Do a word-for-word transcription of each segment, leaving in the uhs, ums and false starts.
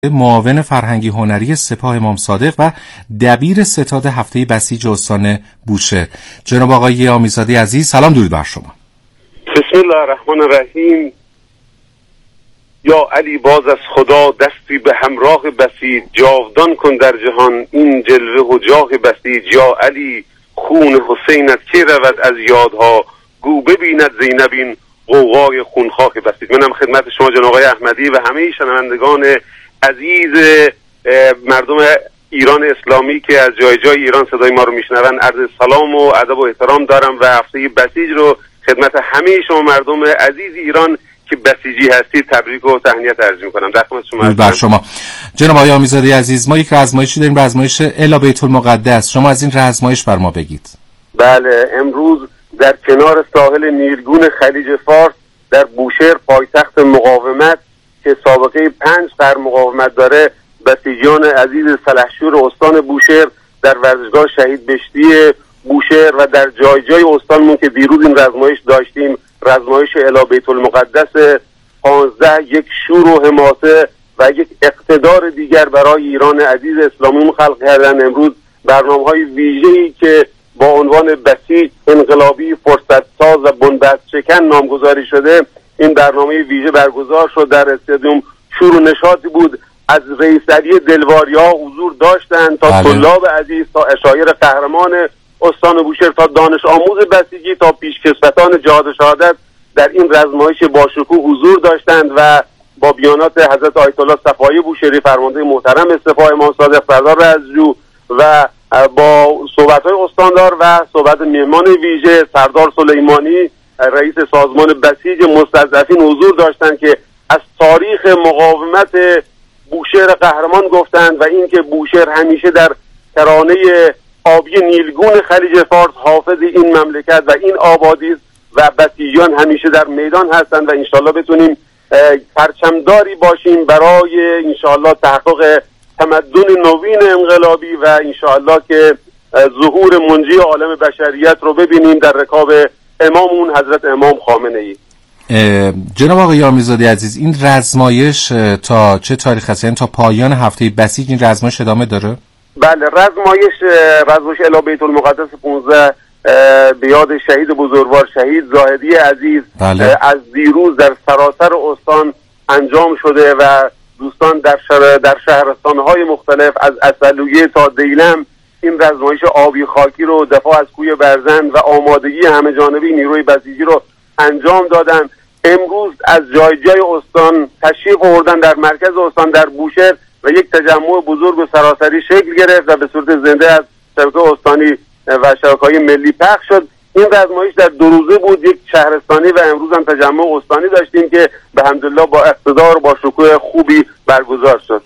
معاون فرهنگی هنری سپاه امام صادق و دبیر ستاد هفته بسیج استان بوشهر. جناب آقای آمیزاده عزیز، سلام درود بر شما. بسم الله الرحمن الرحیم. یا علی باز از خدا دستی به همراه بسیج، جاودان کن در جهان این جلوه و جاه بسیج. یا علی خون حسینت که رود از یادها، گو ببیند زینب این غوغای خونخواه بسیج. منم خدمت شما جناب آقای احمدی و همه شنوندگان عزیز مردم ایران اسلامی که از جای جای ایران صدای ما رو میشنون عرض سلام و ادب و احترام دارم و هفته بسیج رو خدمت همه شما مردم عزیز ایران که بسیجی هستید تبریک و تهنیت عرض میکنم. در خدمت شما. بر شما جناب آقای آمیزاده عزیز، ما یک رزمایشی داریم، رزمایش الی بیت المقدس. شما از این رزمایش بر ما بگید. بله، امروز در کنار ساحل نیلگون خلیج فارس در بوشهر پایتخت مقاومت که سابقه پنج قرن مقاومت داره، بسیجیان عزیز سلحشور استان بوشهر در ورزشگاه شهید بشتی بوشهر و در جای جای استانمون که دیروز این رزمایش داشتیم، رزمایش الی بیت المقدس پانزده، یک شور و حماسه و یک اقتدار دیگر برای ایران عزیز اسلامی خلق کردن. امروز برنامه‌های ویژه‌ای که با عنوان بسیج انقلابی فرصت ساز و بنبست شکن نامگذاری شده، این برنامه ویژه برگزار شد در استادیوم. شور و نشاطی بود، از رئیس علی دلواریا حضور داشتند تا بله. طلاب عزیز، تا اشایر قهرمان استان بوشهر، تا دانش آموز بسیجی، تا پیشکسوتان جهاد شهادت در این رزمایش با شکوه حضور داشتند و با بیانات حضرت آیت الله صفایی بوشهری فرمانده محترم سپاه امام صادق سردار رزجو و با صحبت‌های استاندار و صحبت میهمان ویژه سردار سلیمانی رئیس سازمان بسیج مستضعفین حضور داشتند که از تاریخ مقاومت بوشهر قهرمان گفتند و اینکه بوشهر همیشه در کرانه آبی نیلگون خلیج فارس حافظ این مملکت و این آبادی است و بسیجیان همیشه در میدان هستند و انشالله بتونیم پرچمداری باشیم برای انشالله تحقق تمدن نوین انقلابی و انشالله که ظهور منجی عالم بشریت رو ببینیم در رکاب امامون حضرت امام خامنه ای. جناب آقای آمیزاده عزیز، این رزمایش تا چه تاریخ هست؟ یعنی تا پایان هفته بسیج این رزمایش ادامه داره؟ بله، رزمایش رزمایش الی بیت المقدس پانزده به یاد شهید بزرگوار شهید زاهدی عزیز بله. از دیروز در سراسر استان انجام شده و دوستان در شهر در شهرستان‌های مختلف از اصلویه تا دیلم این رزمایش آبی خاکی رو دفاع از کوی برزند و آمادگی همه جانبی نیروی بسیجی رو انجام دادن. امروز از جای جای استان تشریف آوردن در مرکز استان در بوشهر و یک تجمع بزرگ و سراسری شکل گرفت و به صورت زنده از شبکه استانی و شبکه‌های ملی پخش شد. این رزمایش در دو روزه بود، یک شهرستانی و امروز هم تجمع استانی داشتیم که به حمدالله با اقتدار با شکوه خوبی برگزار شد.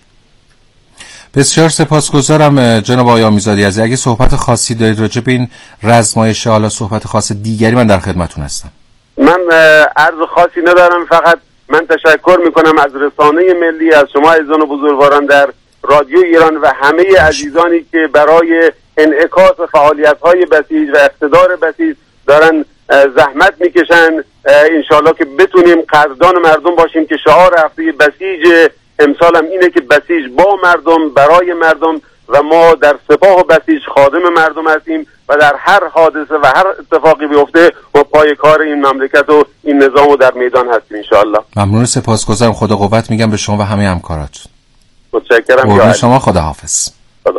بسیار سپاسگزارم جناب آقای آمیزاده عزیز. اگه صحبت خاصی دارید راجع به این رزمایش، حالا صحبت خاص دیگری، من در خدمتتون هستم. من عرض خاصی ندارم، فقط من تشکر میکنم از رسانه ملی، از شما عزیزان و بزرگواران در رادیو ایران و همه عزیزانی که برای انعکاس فعالیت‌های بسیج و اقتدار بسیج دارن زحمت میکشن. انشالله که بتونیم قدردان مردم باشیم که شعار هفته بسیج امسال هم اینه که بسیج با مردم برای مردم و ما در سپاه و بسیج خادم مردم هستیم و در هر حادثه و هر اتفاقی بیفته و پای کار این مملکت و این نظام و در میدان هستیم انشالله. ممنون، سپاسگزارم. خدا قوت میگم به شما و همه همکاراتون. متشکرم. قربان شما، خدا حافظ. خدا.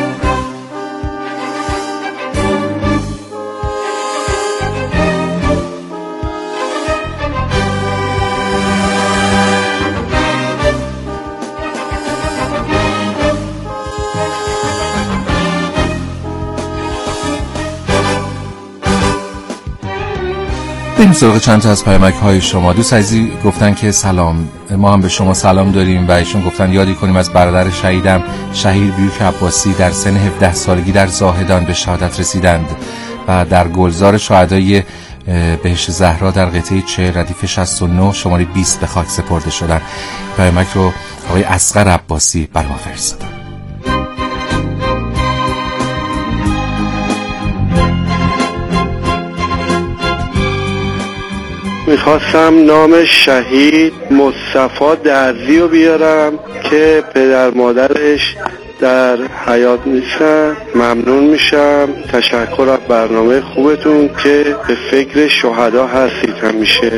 بریم سراغ چند تا از پیامک های شما. دوست عزیزی گفتن که سلام، ما هم به شما سلام داریم و ایشون گفتن یادی کنیم از برادر شهیدم شهید بیوک عباسی در سن هفده سالگی در زاهدان به شهادت رسیدند و در گلزار شهدای بهشت زهرا در قطعه چه ردیف شصت و نه شماره بیست به خاک سپرده شدن. پیامک رو آقای اصغر عباسی بر ما فرستادن. میخواستم نام شهید مصطفی درزی رو بیارم که پدر مادرش در حیات نیستن. ممنون میشم. تشکر از برنامه خوبتون که به فکر شهدا هستید همیشه.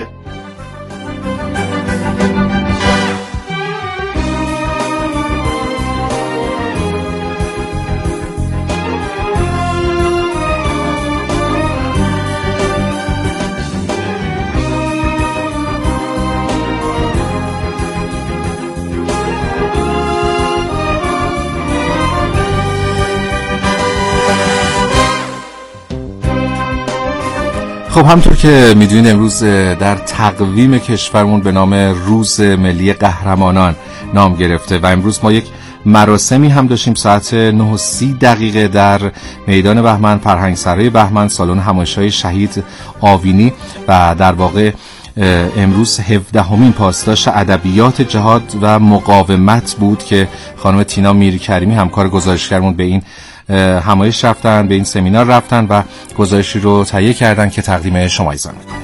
خب همطور که میدونید امروز در تقویم کشورمون به نام روز ملی قهرمانان نام گرفته و امروز ما یک مراسمی هم داشتیم ساعت نه و سی دقیقه در میدان بهمن، فرهنگسرای بهمن، سالن همایش‌های شهید آوینی و در واقع امروز هفدهمین پاسداشت ادبیات جهاد و مقاومت بود که خانم تینا میرکریمی همکار گزارشگرمون به این همایش رفتن، به این سمینار رفتن و گزارشی رو تهیه کردن که تقدیم شما ایزان میکنیم.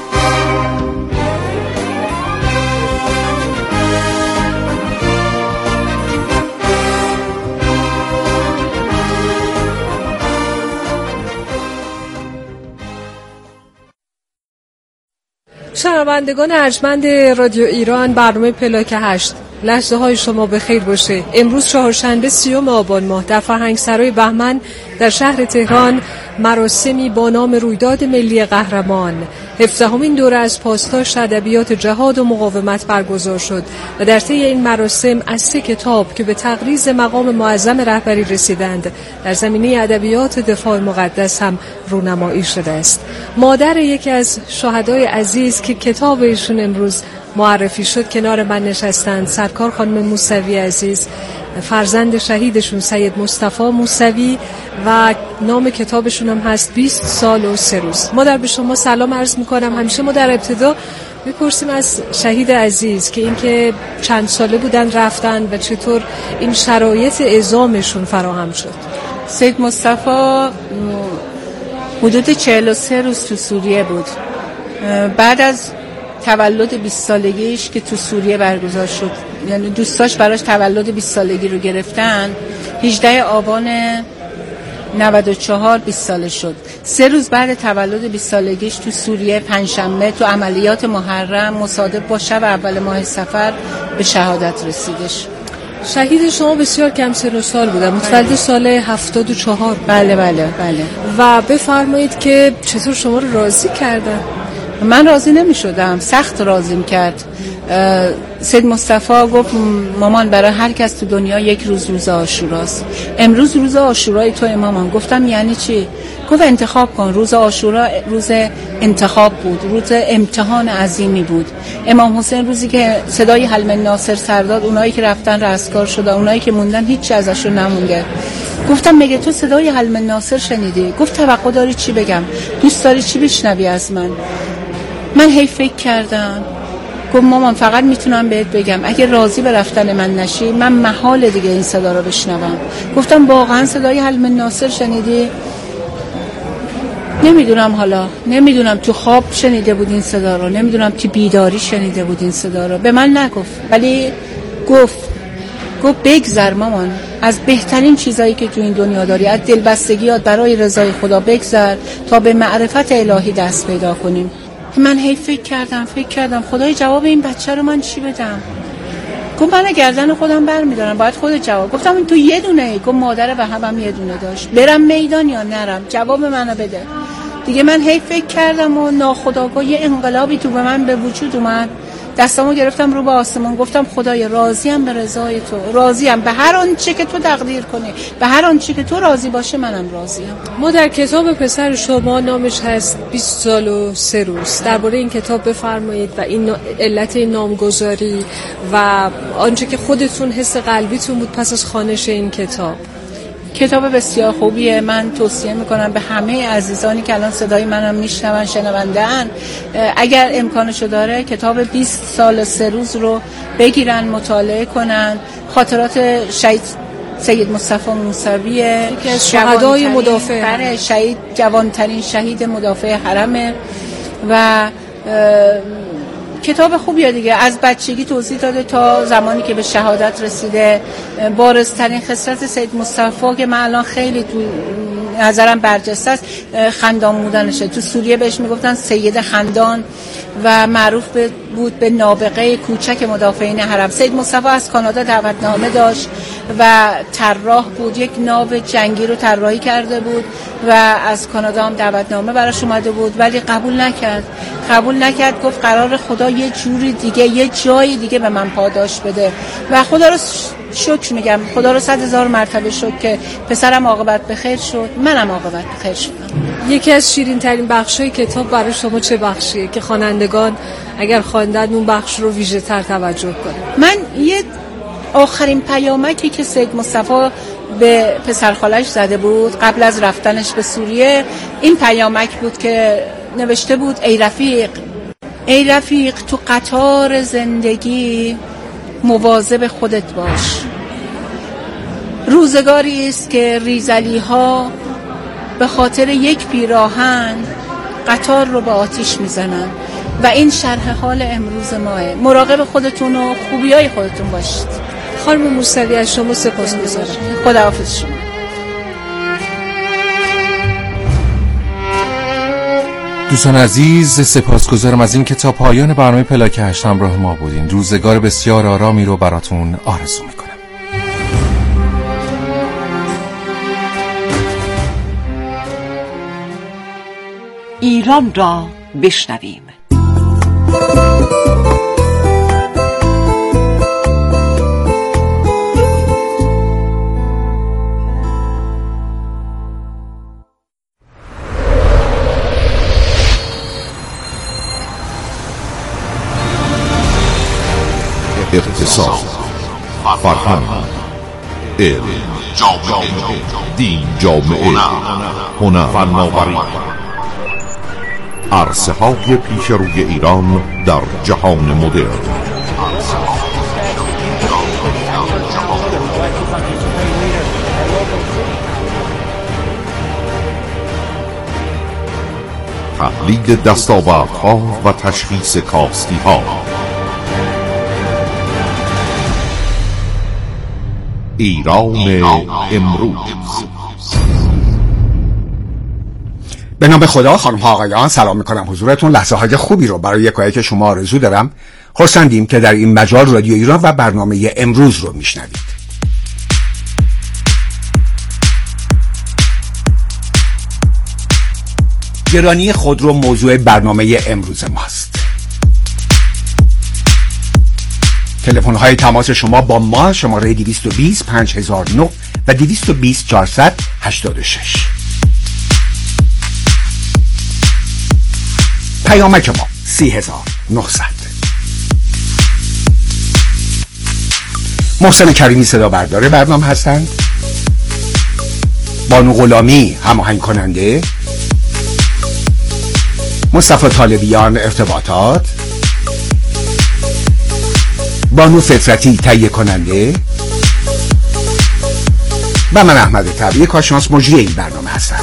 شنوندگان ارجمند رادیو ایران، برنامه پلاک هشت، لحظه های شما به خیر باشه. امروز چهارشنبه سیوم آبان ماه در فرهنگسرای بهمن در شهر تهران مراسمی با نام رویداد ملی قهرمان، هفدهمین دوره از پاسداشت ادبیات جهاد و مقاومت برگزار شد و در طی این مراسم از سه کتاب که به تقریض مقام معظم رهبری رسیدند در زمینه ادبیات دفاع مقدس هم رونمایی شده است. مادر یکی از شهدای عزیز که کتاب ایشون امروز معرفی شد کنار من نشستند، سرکار خانم موسوی عزیز، فرزند شهیدشون سید مصطفی موسوی و نام کتابشون هم هست بیست سال و سه روز. مادر به شما سلام عرض میکنم. همیشه ما در ابتدا میپرسیم از شهید عزیز که اینکه چند ساله بودن رفتن و چطور این شرایط اعزامشون فراهم شد. سید مصطفی حدود چهل و سه روز تو سوریه بود. بعد از تولد بیست سالگیش که تو سوریه برگزار شد، یعنی دوستاش براش تولد بیست سالگی رو گرفتن، هجدهم آبان نود و چهار بیست ساله شد. سه روز بعد تولد بیست سالگیش تو سوریه پنجشنبه تو عملیات محرم مصادف با شب اول ماه صفر به شهادت رسیدش. شهید شما بسیار کم سن و سال بودن، متولد سال هفتاد و چهار. بله بله بله. و بفرمایید که چطور شما رو راضی کردن؟ من راضی نمی شدم، سخت راضیم کرد. سید مصطفی گفت مامان برای هر کس تو دنیا یک روز روز عاشوراست. امروز روز عاشورای تو مامان. گفتم یعنی چی؟ گفت انتخاب کن. روز عاشورا روز انتخاب بود، روز امتحان عظیمی بود. امام حسین روزی که صدای حلم ناصر سرداد، اونایی که رفتن رستگار شدن، اونایی که موندن هیچ چیز ازشون نمونده. گفتم مگه تو صدای حلم ناصر شنیدی؟ گفت توقع داری چی بگم؟ دوست داری چی بشنوی از من؟ من هی فکر کردم. گفت مامان فقط میتونم بهت بگم اگه راضی به رفتن من نشی من محال دیگه این صدا رو بشنوم. گفتم واقعا صدای حلم ناصر شنیدی؟ نمیدونم، حالا نمیدونم تو خواب شنیده بود این صدا رو، نمیدونم تو بیداری شنیده بود این صدا رو. به من نگفت ولی گفت گفت بگذر مامان از بهترین چیزایی که تو این دنیا داری، از دلبستگیات برای رضای خدا بگذر تا به معرفت الهی دست پیدا کنیم. من هی فکر کردم فکر کردم خدای جواب این بچه رو من چی بدم؟ گفت من گردن خودم برمیدارم، باید خودت جواب. گفتم تو یه دونه ای؟ گفت مادر و هم یه دونه داشت، برم میدان یا نرم؟ جواب منو بده. دیگه من هی فکر کردم و ناخودآگاه یه انقلابی تو به من به وجود اومد. دستامو گرفتم رو به آسمون، گفتم خدای راضیم به رضای تو، راضیم به هر آنچه که تو تقدیر کنی، به هر آنچه که تو راضی باشه منم راضیم. ما در کتاب پسر شما نامش هست بیست سال و سه روز. درباره این کتاب بفرمایید و این علت این نامگذاری و آنچه که خودتون حس قلبیتون بود پس از خوانش این کتاب. کتاب بسیار خوبیه. من توصیه میکنم به همه عزیزانی که الان صدای منم میشنون، شنونده‌اند، اگر امکانشو داره کتاب بیست سال سه روز رو بگیرن مطالعه کنن. خاطرات شهید سید مصطفی موسوی که از شهدای مدافع، برای شهید جوانترین شهید مدافع حرمه و کتاب خوبیه دیگه، از بچگی توضیح داده تا زمانی که به شهادت رسیده. بارزترین خصلت سید مصطفی که من الان خیلی تو نظرم برجسته است خندان بودنشه. تو سوریه بهش میگفتن سید خندان و معروف بود به نابغه کوچک مدافعین حرم. سید مصطفی از کانادا دعوتنامه داشت و طراح بود، یک ناو جنگی رو طراحی کرده بود و از کانادا هم دعوتنامه براش اومده بود ولی قبول نکرد. قبول نکرد، گفت قرار خدا یه جوری دیگه، یه جای دیگه به من پاداش بده و خدا رو شکر میگم، خدا رو صد هزار مرتبه شکر که پسرم عاقبت بخیر شد، منم عاقبت بخیر شدم. یکی از شیرین ترین بخشای کتاب برای شما چه بخشیه که خوانندگان اگر خواندن اون بخش رو ویژه تر توجه کنن؟ من یه آخرین پیامکی که سید مصطفی به پسرخالش زده بود قبل از رفتنش به سوریه، این پیامک بود که نوشته بود: ای رفیق، ای رفیق تو قطار زندگی مواظب خودت باش. روزگاری است که ریزلی ها به خاطر یک پیراهن قطار رو به آتیش میزنن و این شرح حال امروز ماه. مراقب خودتون و خوبیای خودتون باشید. خانم موسوی از شما سپاسگزارم. خداحافظ شما. دوستان عزیز، سپاسگزارم از این که تا پایان برنامه پلاک هشت همراه ما بودین. روزگار بسیار آرامی رو براتون آرزو میکنم. ایران را بشنویم. اقتصاد، فرهنگ، علم، دین، جامعه، هنر، فناوری، عرصه های پیش روی ایران در جهان مدرن. تحلیل دستاوردها و تشخیص کاستی ها. ایران امروز. به نام خدا، خانم ها آقایان، سلام میکنم حضورتون. لحظه های خوبی رو برای یکایی که شما آرزو دارم. خرسندیم که در این مجال رادیو ایران و برنامه امروز رو میشنوید. گرانی خودرو موضوع برنامه امروز ماست. تلفن های تماس شما با ما شماره دویست و بیست پنج هزار و نه و دویست و بیست چهارصد و هشتاد و شش. پیامک ما سی هزار و نهصد. محسن کریمی صدا بردار برنامه هستند. بانو غلامی هماهنگ کننده. مصطفی طالبیان ارتباطات. بانو فطرتی تهیه کننده و من احمد طبیعی کارشناس مجری این برنامه هستم.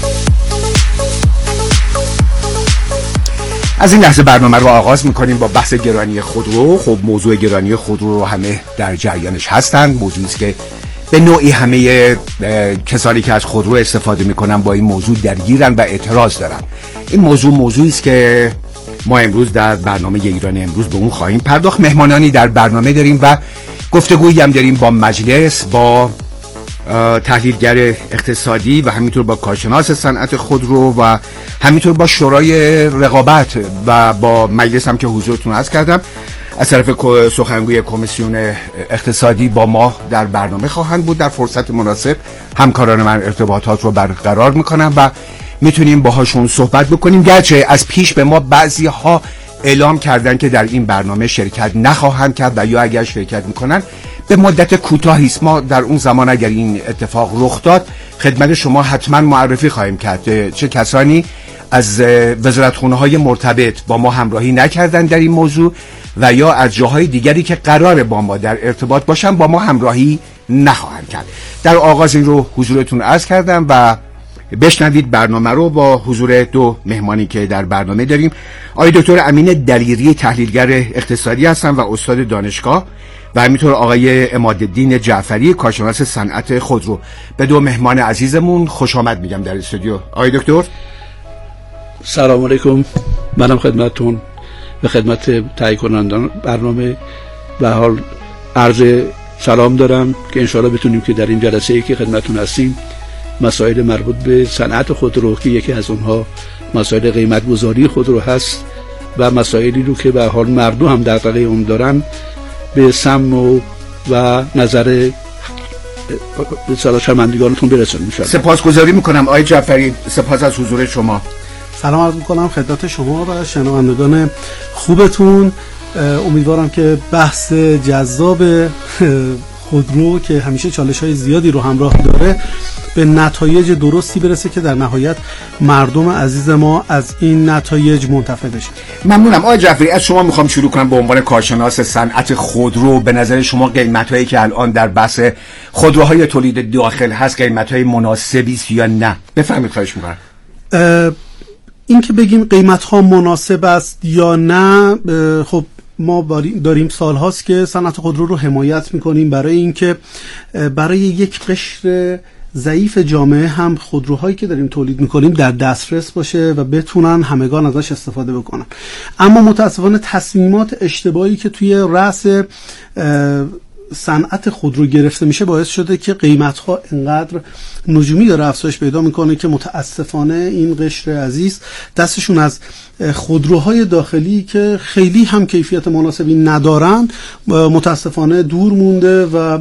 از این لحظه برنامه رو آغاز میکنیم با بحث گرانی خودرو. خب موضوع گرانی خودرو رو همه در جریانش هستند. موضوعی است که به نوعی همه کسانی که از خودرو استفاده میکنن با این موضوع درگیرن و اعتراض دارن. این موضوع موضوعی است که ما امروز در برنامه ایران امروز به اون خواهیم پرداخت. مهمانانی در برنامه داریم و گفتگویی هم داریم با مجلس، با تحلیلگر اقتصادی و همینطور با کارشناس صنعت خودرو و همینطور با شورای رقابت و با مجلس هم که حضورتون عرض کردم. از طرف سخنگوی کمیسیون اقتصادی با ما در برنامه خواهند بود. در فرصت مناسب همکاران من ارتباطات رو برقرار میکنم و میتونیم باهاشون صحبت بکنیم. گرچه از پیش به ما بعضی ها اعلام کردن که در این برنامه شرکت نخواهند کرد و یا اگر شرکت میکنن به مدت کوتاهی است. ما در اون زمان اگر این اتفاق رخ داد خدمت شما حتما معرفی خواهیم کرد چه کسانی از وزارتخونه های مرتبط با ما همراهی نکردن در این موضوع و یا از جاهای دیگری که قرار با ما در ارتباط باشن با ما همراهی نخواهند کرد. در آغاز این رو حضورتون عرض کردم و بشنوید برنامه رو با حضور دو مهمانی که در برنامه داریم. آقای دکتر امین دلیری تحلیلگر اقتصادی هستن و استاد دانشگاه و همینطور آقای عمادالدین جعفری کارشناس صنعت خودرو. به دو مهمان عزیزمون خوش آمد میگم در استودیو. آقای دکتر سلام علیکم، منم خدمتتون به خدمت تهیه کنندگان برنامه به حال عرض سلام دارم که انشاءالله بتونیم که در این جلسه ای که خدمتتون هستیم مسائل مربوط به صنعت خودرو که یکی از اونها مسائل قیمت گذاری خودرو هست و مسائلی رو که به حال مردم هم در دغدغه اون دارن به سم و, و نظر به شنوندگانتون برسونیم ان شاء الله. سپاسگزاری میکنم آقای جعفری، سپاس از حضور شما. سلام عرض میکنم خدمت شما و شنوندگان خوبتون. امیدوارم که بحث جذاب خودرو که همیشه چالش‌های زیادی رو همراه داره به نتایج درستی برسه که در نهایت مردم عزیز ما از این نتایج منتفع بشه. ممنونم. آقای جعفری از شما میخوام شروع کنم به عنوان کارشناس صنعت خودرو. به نظر شما قیمت‌هایی که الان در بحث خودروهای تولید داخل هست قیمت‌های مناسبی است یا نه؟ بفرمایید خواهش می‌کنم. این که بگیم قیمت‌ها مناسب است یا نه، خب ما داریم سال هاست که صنعت خودرو رو حمایت میکنیم برای اینکه برای یک قشر ضعیف جامعه هم خودروهایی که داریم تولید میکنیم در دسترس باشه و بتونن همگان ازش استفاده بکنن. اما متاسفانه تصمیمات اشتباهی که توی رأس صنعت خودرو گرفته میشه باعث شده که قیمت‌ها انقدر نجومی داره افزایش پیدا میکنه که متاسفانه این قشر عزیز دستشون از خودروهای داخلی که خیلی هم کیفیت مناسبی ندارن متاسفانه دور مونده و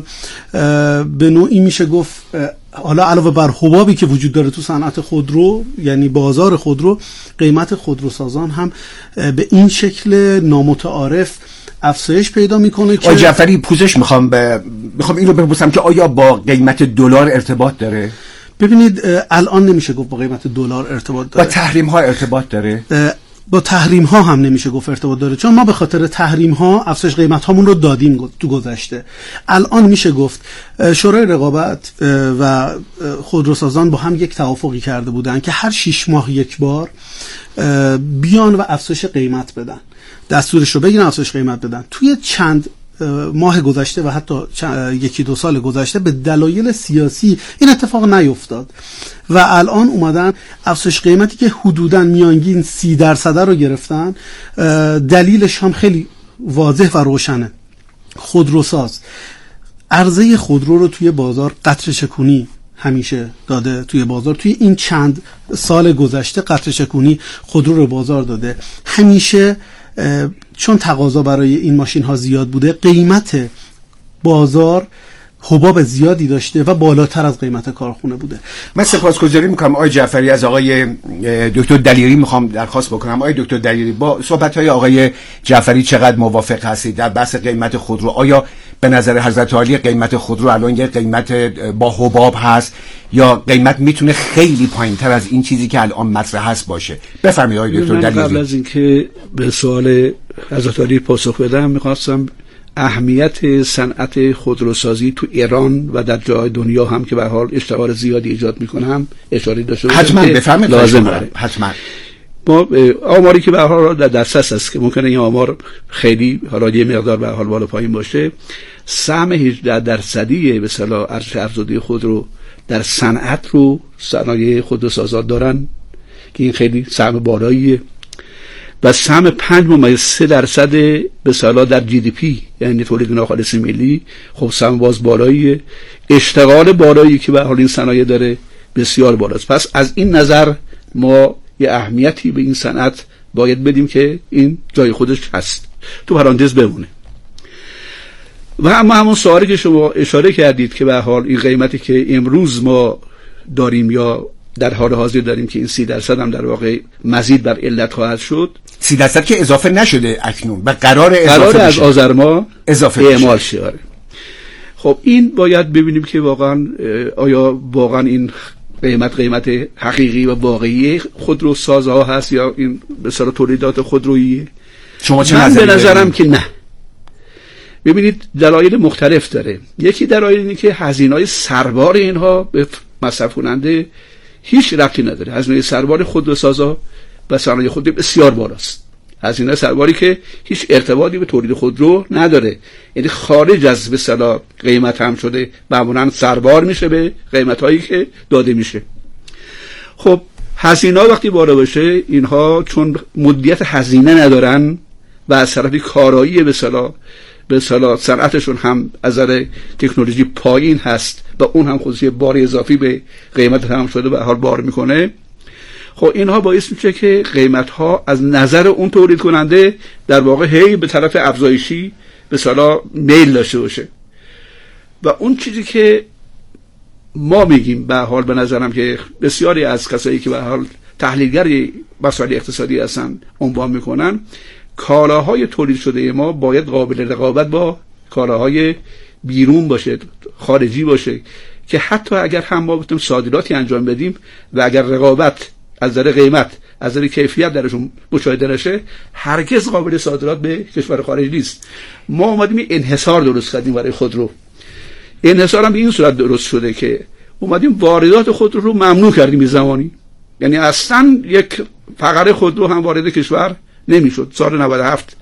به نوعی میشه گفت حالا علاوه بر حبابی که وجود داره تو صنعت خودرو یعنی بازار خودرو، قیمت خودروسازان هم به این شکل نامتعارف افزایش پیدا میکنه. که آقای جعفری پوزش میخوام ب... میخوام این رو بپرسم که آیا با قیمت دلار ارتباط داره؟ ببینید الان نمیشه گفت با قیمت دلار ارتباط داره. با تحریم ها ارتباط داره؟ با تحریم ها هم نمیشه گفت ارتباط داره، چون ما به خاطر تحریم ها افزایش قیمت هامون رو دادیم تو گذشته. الان میشه گفت شورای رقابت و خودروسازان با هم یک توافقی کرده بودن که هر شش ماه یک بار بیان و افزایش قیمت بدن، دستورش رو بگیرن افزایش قیمت بدن. توی چند ماه گذشته و حتی یکی دو سال گذشته به دلایل سیاسی این اتفاق نیفتاد و الان اومدن افزایش قیمتی که حدوداً میانگین سی درصد رو گرفتن. دلیلش هم خیلی واضح و روشنه. خودروساز عرضه خودرو رو توی بازار قطره چکونی همیشه داده توی بازار. توی این چند سال گذشته قطره چکونی خودرو رو بازار داده. همیشه چون تقاضا برای این ماشین ها زیاد بوده قیمت بازار حباب زیادی داشته و بالاتر از قیمت کارخونه بوده. من سپاسگزاری میکنم آقای جعفری. از آقای دکتر دلیری میخوام درخواست بکنم. آقای دکتر دلیری با صحبت های آقای جعفری چقدر موافق هستید در بحث قیمت خودرو؟ آیا به نظر حضرت عالی قیمت خودرو الان یه قیمت با حباب هست یا قیمت میتونه خیلی پایینتر از این چیزی که الان مطرح هست باشه؟ بفرمایید آقای دکتر دلیری. قبل از اینکه به سوال حضرت عالی پاسخ بدم میخواستم اهمیت صنعت خودروسازی تو ایران و در جای دنیا هم که به حال اشتغال زیادی ایجاد میکنم اشاره داشته باشم. حتما بفرمایید. لازم داره. حتما. ما آماری که به حال در دسترس است که ممکنه این آمار خیلی حالا یه مقدار به حال بالا پایین باشه، سهم هجده درصدی به اصطلاح ارزش افزوده خودرو در صنعت رو صنایع خودروسازان دارن که این خیلی سهم بالاییه و سهم پنج ممیز سه درصد به اصطلاح در جی دی پی یعنی تولید ناخالص ملی. خب سهم باز بالاییه، اشتغال بالایی که به حال این صنایع داره بسیار بالاست. پس از این نظر ما یه اهمیتی به این صنعت باید بدیم که این جای خودش هست، تو پرانتز بمونه. و اما همون سوالی که شما اشاره کردید که به حال این قیمتی که امروز ما داریم یا در حال حاضر داریم که این سی درصد هم در واقع مزید بر علت خواهد شد. سی درصد که اضافه نشده اکنون و قرار اضافه قرار بشه. از آذر ماه اضافه اعمال شه. خب این باید ببینیم که واقعا آیا واقعا این قیمت قیمت حقیقی و واقعی خودروسازها هست یا این به صورت تولیدات خودرویی؟ شما چه من نظری به نظرم دارید؟ که نه. ببینید دلایل مختلف داره. یکی دلایل اینه که هزینه‌های سربار اینها به مصرف کننده هیچ ربطی نداره. هزینه سربار خودروسازا و صنایع خودرو بسیار بالاست، هزینه سرباری که هیچ ارتباطی به تولید خودرو نداره، یعنی خارج از به اصطلاح قیمت هم شده، معمولا سربار میشه به قیمتایی که داده میشه. خب هزینه وقتی بالا باشه، اینها چون مدیت هزینه ندارن و از طرفی کارایی به اصطلاح به اصطلاح صنعتشون هم از نظر تکنولوژی پایین هست و اون هم خودش بار اضافی به قیمت تمام شده به حال بار میکنه، خب اینها باعث میشه که قیمت ها از نظر اون تولید کننده در واقع هی به طرف افزایشی به اصطلاح میل داشته باشه. و اون چیزی که ما میگیم به حال به نظرم که بسیاری از کسایی که به حال تحلیلگر مسائل اقتصادی هستن عنوان میکنن، کالاهای تولید شده ما باید قابل رقابت با کالاهای بیرون باشه، خارجی باشه، که حتی اگر هم ما بتونیم صادراتی انجام بدیم و اگر رقابت از نظر قیمت از نظر کیفیت درشون مشاهده نشه، هرگز قابل صادرات به کشور خارجی نیست. ما اومدیم انحصار درست کردیم برای خودرو. انحصار هم به این صورت درست شده که اومدیم واردات خودرو رو ممنوع کردیم زمانی، یعنی اصلا یک فقره خودرو هم وارد کشور نمیشد سال نود و هفت.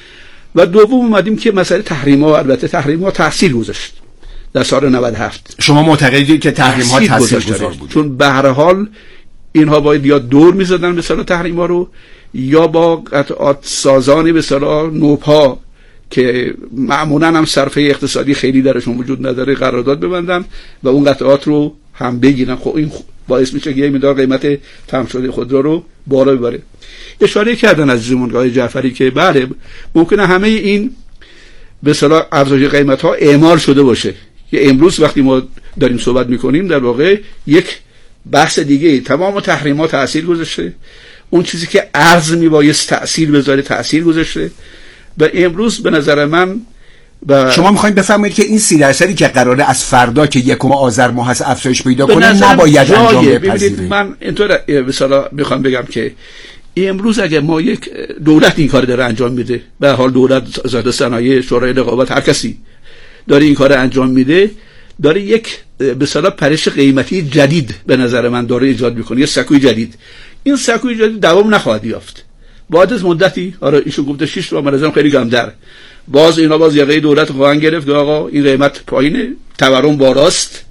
و دوم اومدیم که مسئله تحریم ها، البته تحریم ها تاثیر گذاشت در سال نود و هفت. شما معتقدید که تحریم ها تاثیرگذار بود؟ چون به هر حال اینها باید یا دور می‌زدن به اصطلاح تحریم ها رو، یا با قطعات سازانی به اصطلاح نوپا که معمولاً هم صرفه اقتصادی خیلی درشون وجود نداره قرارداد ببندن و اون قطعات رو هم بگیرن. خب این باعث میشه که یه مقدار قیمت تمام شده خودرو رو بالا ببره. اشاره کردن عزیزمون آقای جعفری که بله ممکنه همه این به اصطلاح افزایش قیمت ها اعمال شده باشه، که امروز وقتی ما داریم صحبت میکنیم در واقع یک بحث دیگه، تمام تحریمات تاثیر گذاشته، اون چیزی که ارز میبایست تاثیر بذاره تاثیر گذاشته و امروز به نظر من و شما میخواین بفهمید که این سی درصدی که قراره از فردا که یکم آذر ماه هست افزایش پیدا کنه نباید انجام بپذیریم. من اینطور مثلا میخوام بگم که امروز اگه ما یک دولت این کار داره انجام میده، به حال دولت، وزارت صنایع، شورای رقابت، هر کسی داره این کار انجام میده، داره یک به اصطلاح پرش قیمتی جدید به نظر من داره ایجاد میکنه، یه سکوی جدید. این سکوی جدید دوام نخواهد یافت. بعد از مدتی، آره ایشون گفته شش ماه، منظرم خیلی کمتر، باز اینا باز یقه دولت خواهند گرفت که آقا این قیمت پایینه، تورم بالاست،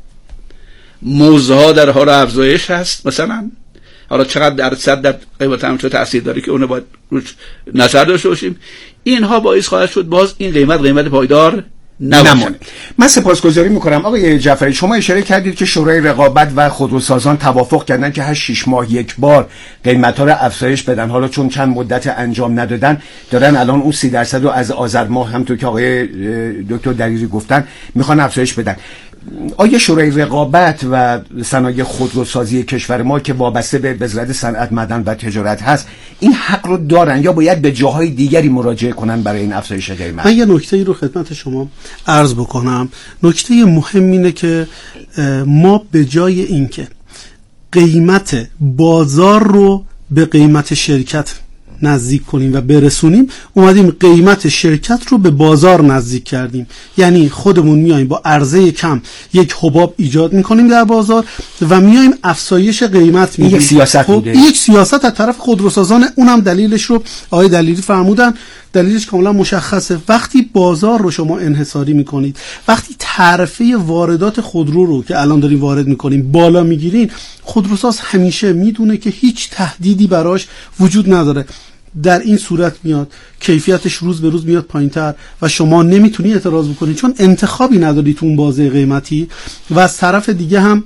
موزه ها در حال افزایش هست مثلا، حالا چقدر درصد در قیمت هم چه تاثیر داره که اون باید روش نظر داشته باشیم. اینها باعث خواهد شد باز این قیمت قیمت پایدار نمونه. من سپاسگزاری میکنم آقای جعفری. شما اشاره کردید که شورای رقابت و خودروسازان توافق کردن که هر شش ماه یک بار قیمت‌ها رو افزایش بدن. حالا چون چند مدت انجام ندادن، دارن الان اون سی درصد رو از آذر ماه همونطور که آقای دکتر دلیری گفتن میخوان افزایش بدن. آیا شورای رقابت و صنایع خودروسازی کشور ما که وابسته به وزارت صنعت، معدن و تجارت هست این حق رو دارن یا باید به جاهای دیگری مراجعه کنن برای این افزایش قیمت؟ من یه نکته رو خدمت شما عرض بکنم. نکته مهم اینه که ما به جای اینکه قیمت بازار رو به قیمت شرکت نزدیک کنیم و برسونیم، اومدیم قیمت شرکت رو به بازار نزدیک کردیم. یعنی خودمون میایم با عرضه کم یک حباب ایجاد میکنیم در بازار و میایم افزایش قیمت میدیم. یک سیاست خب بوده. یک سیاست از طرف خودروسازان. اونم دلیلش رو آقای دلیری فرمودن، دلیلش کاملا مشخصه. وقتی بازار رو شما انحصاری میکنید، وقتی تعرفه واردات خودرو رو که الان داریم وارد میکنیم بالا میگیرین، خودروساز همیشه میدونه که هیچ تهدیدی براش وجود نداره. در این صورت میاد کیفیتش روز به روز میاد پایینتر و شما نمیتونی اعتراض بکنی چون انتخابی نداری تو اون بازه قیمتی. و از طرف دیگه هم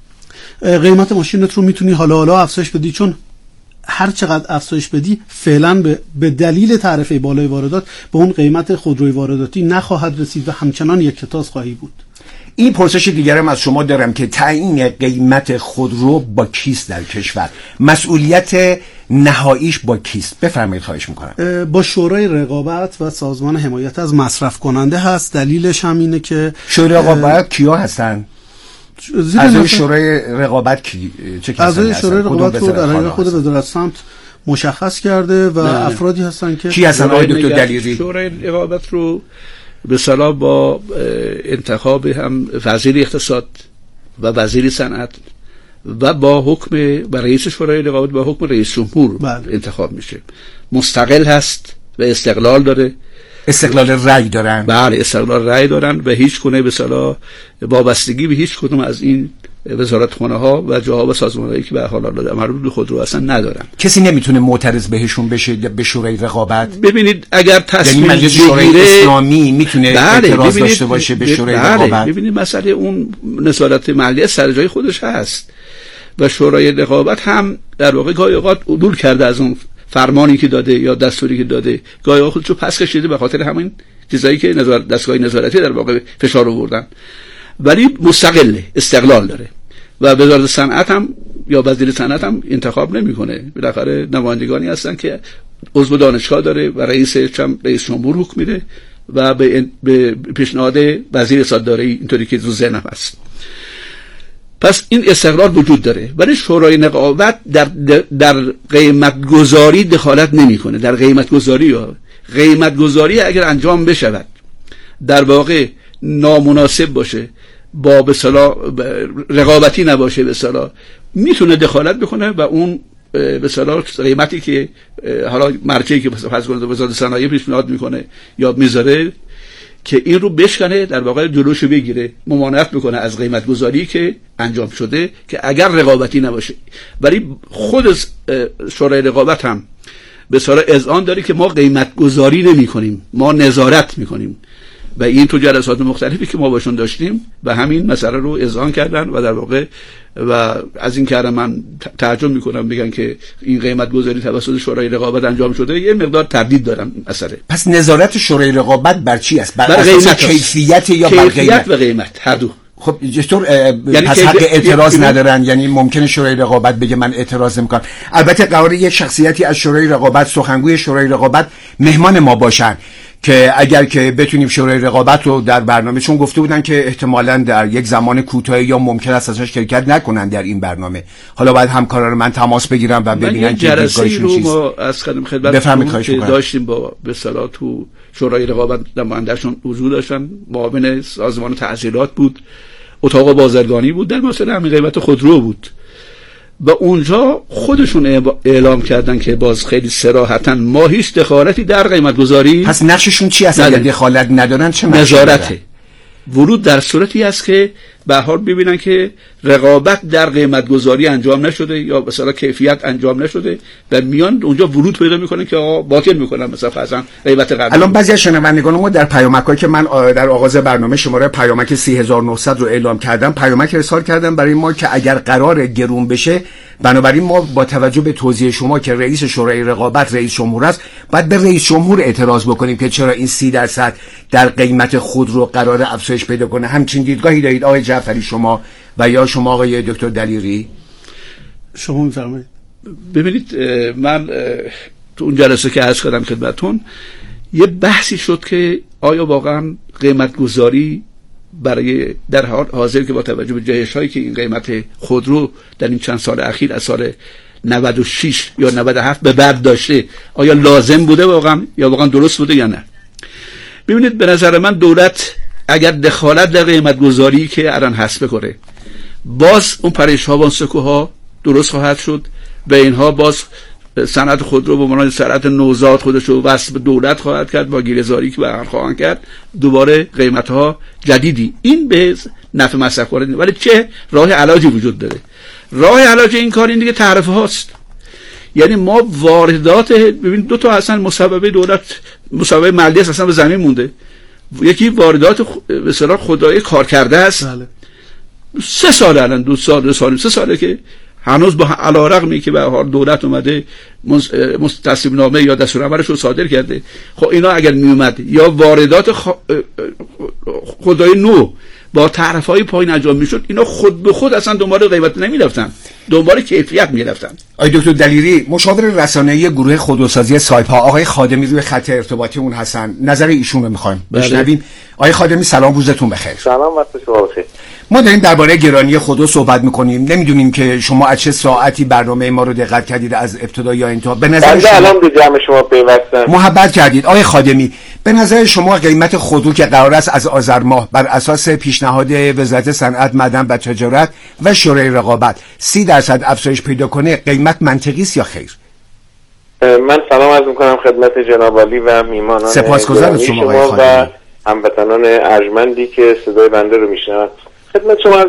قیمت ماشینت رو میتونی حالا حالا افزایش بدی، چون هر چقدر افزایش بدی فعلا به, به دلیل تعرفه بالای واردات به اون قیمت خودروی وارداتی نخواهد رسید و همچنان یک کتاز خواهی بود. این پرسش دیگرم از شما دارم که تعیین قیمت خودرو با کیست در کشور؟ مسئولیت نهاییش با کیست؟ بفرمایید خواهش میکنم. با شورای رقابت و سازمان حمایت از مصرف کننده هست. دلیلش هم اینه که شورای رقابت کیا هستن؟ اعضای شورای رقابت کی چه کسانی هستن؟ اعضای شورای رقابت رو در حقیقت خود وزارت سمت مشخص کرده و نه. افرادی هستن که کی هستن آقای دکتر دلیری؟ شورای رقابت رو به صلاح با انتخاب هم وزیر اقتصاد و وزیر صنعت و با حکم و رئیس شورای رقابت با حکم رئیس جمهور بله. انتخاب میشه. مستقل هست و استقلال داره. استقلال رأی دارن. بله استقلال رأی دارن و هیچ گونه به اصطلاح وابستگی به هیچ کدوم از این وزارتخانه ها و جاها و سازمان‌هایی که به حال حالا مربوط به خودرو اصلا ندارن. کسی نمیتونه معترض بهشون بشه به شورای رقابت. ببینید اگر تصمیم یعنی مجلس شورای اسلامی میتونه بله. اعتراض داشته باشه به شورای بله. رقابت. ببینید مسئله اون نظارت ملی سر جای خودش هست و شورای رقابت هم در واقع گاهی اوقات عدول کرده از اون فرمانی که داده یا دستوری که داده، گاهی اوقات خودشو پس کشیده به خاطر همین چیزایی که نظارت دستگاه نظارتی در واقع فشار آوردن، ولی مستقله، استقلال داره و وزارت صنعت هم یا وزیر صنعت هم انتخاب نمیکنه. بالاخره نمایندگانی هستن که عضو دانشگاه داره و رئیس چم رئیس جمهور حکم میده و به, به پیشنهاد وزیر اقتصاد داره، اینطوری که تو ذهنم هست. پس این استقلال وجود داره، ولی شورای رقابت در در قیمت گذاری دخالت نمیکنه. در قیمت گذاری یا قیمت گذاری اگر انجام بشود در واقع نامناسب باشه، با به اصطلاح رقابتی نباشه، به اصطلاح میتونه دخالت بکنه و اون به اصطلاح قیمتی که حالا مرجعی که فرض کنید وزارت صنایع پیشنهاد میکنه یا میذاره که این رو بشکنه، در واقع جلوشو بگیره، ممانعت بکنه از قیمت گذاری که انجام شده که اگر رقابتی نباشه. ولی خود شورای رقابت هم به اصطلاح اذعان داره که ما قیمت گذاری نمی کنیم، ما نظارت میکنیم و این تو جلسات مختلفی که ما باشون داشتیم و همین مسئله رو اذعان کردن و در واقع و از این کارم من تعجب میکنم بگن که این قیمت گذاری توسط شورای رقابت انجام شده. یه مقدار تردید دارم مسئله. پس نظارت شورای رقابت بر چی است؟ بر, بر اساس کیفیت یا بر قیمت؟ کیفیت و قیمت هر دو. خب چطور یعنی پس حق اعتراض ندارن؟ یعنی ممکنه شورای رقابت بگه من اعتراض نمیکنم. البته قراره یک شخصیتی از شورای رقابت، سخنگوی شورای رقابت مهمان ما باشن که اگر که بتونیم شورای رقابت رو در برنامه، چون گفته بودن که احتمالاً در یک زمان کوتاهی یا ممکن است ازش شرکت نکنن در این برنامه، حالا باید همکاران من تماس بگیرم و ببینن که دیدگاهشون چیست. ما از خدمت خدمت داشتیم با به اصطلاح تو شورای رقابت نماینده‌شون حضور داشتن، معاون سازمان تعزیرات بود، اتاق بازرگانی بود، در مسئله همین قیمت خودرو بود و اونجا خودشون اعلام کردن که باز خیلی صراحتاً ما هیچ دخالتی در قیمت گذاری. پس نقششون چی است؟ اگر دخالت ندارن چه نظارته؟ ورود در صورتی است که به هر حال ببینن که رقابت در قیمت گذاری انجام نشده یا مثلا کیفیت انجام نشده و میان اونجا ورود پیدا میکنن که آقا باطل میکنن مثلا فرضاً قیمت قبلی. الان بعضی از شنوندگان ما در پیامکایی که من در آغاز برنامه شماره پیامک سه هزار و نهصد رو اعلام کردم، پیامک ارسال کردم برای ما که اگر قرار گرون بشه، بنابراین ما با توجه به توضیح شما که رئیس شورای رقابت رئیس جمهور است، باید به رئیس جمهور اعتراض بکنیم که چرا این سی درصد در قیمت خودرو قرار افزایش پیدا کنه. همچین دیدگاهی دارید آقای جعفری شما و یا شما آقای دکتر دلیری؟ شما میفرمایید. ببینید من تو اون جلسه که عرض کردم خدمتتون یه بحثی شد که آیا واقعا قیمت گذاری برای در حال حاضر که با توجه به جهش هایی که این قیمت خودرو در این چند سال اخیر از سال نود و شش یا نود و هفت به بعد داشته، آیا لازم بوده واقعا یا واقعا درست بوده یا نه؟ ببینید به نظر من دولت اگر دخالت در قیمت گذاری که الان هست بکنه، باز اون پریشان سکوها درست خواهد شد و اینها باز صنعت خودرو به معنای صنعت نوزاد خودش رو وصل به دولت خواهد کرد با گیره‌زاری که برقرار خواهند کرد، دوباره قیمت‌ها جدیدی. این به نفع مصرف کننده. ولی چه راه علاجی وجود داره؟ راه علاج این کار این دیگه تعرفه هاست. یعنی ما واردات، ببین دو تا اصلا مسببه دولت، مسببه مالی اصلا به زمین مونده. یکی واردات به اصطلاح خودروی کار کرده است. بله. سه سال الان دو سال دو سال سه ساله که هنوز با علیرغمی که به هر دولت اومده تصویب نامه یا دستورالعملش رو صادر کرده، خب اینا اگر می اومد یا واردات خ... خودروی نو با تعرفه‌های پایین انجام میشد، اینا خود به خود اصلا دنبال قیمت نمیرفتن، دنبال کیفیت میرفتن. آقای دکتر دلیری، مشاور رسانه‌ای گروه خودروسازی سایپا، آقای خادمی روی خط ارتباطی اون هستن، نظر ایشون رو می‌خوایم بشنویم. آقای خادمی سلام، روزتون بخیر. سلام، وقت شما بخیر. ما داریم درباره گرانی خودرو صحبت میکنیم، نمیدونیم که شما از چه ساعتی برنامه ما رو دقت کردید، از ابتدا یا انتها. به نظر شما الان به جمع شما پیوستم، محبت کردید آقای خادمی، به نظر شما قیمت خودرو که قرار است از آذر ماه بر اساس پیشنهاد وزارت صنعت، معدن و تجارت و شورای رقابت سی درصد افزایش پیدا کنه، قیمت منطقی است یا خیر؟ من سلام عرض میکنم خدمت جناب عالی و میهمانان سپاسگزارم شما و هموطنان ارجمندی که صدای بنده رو میشنوند. خدمت شما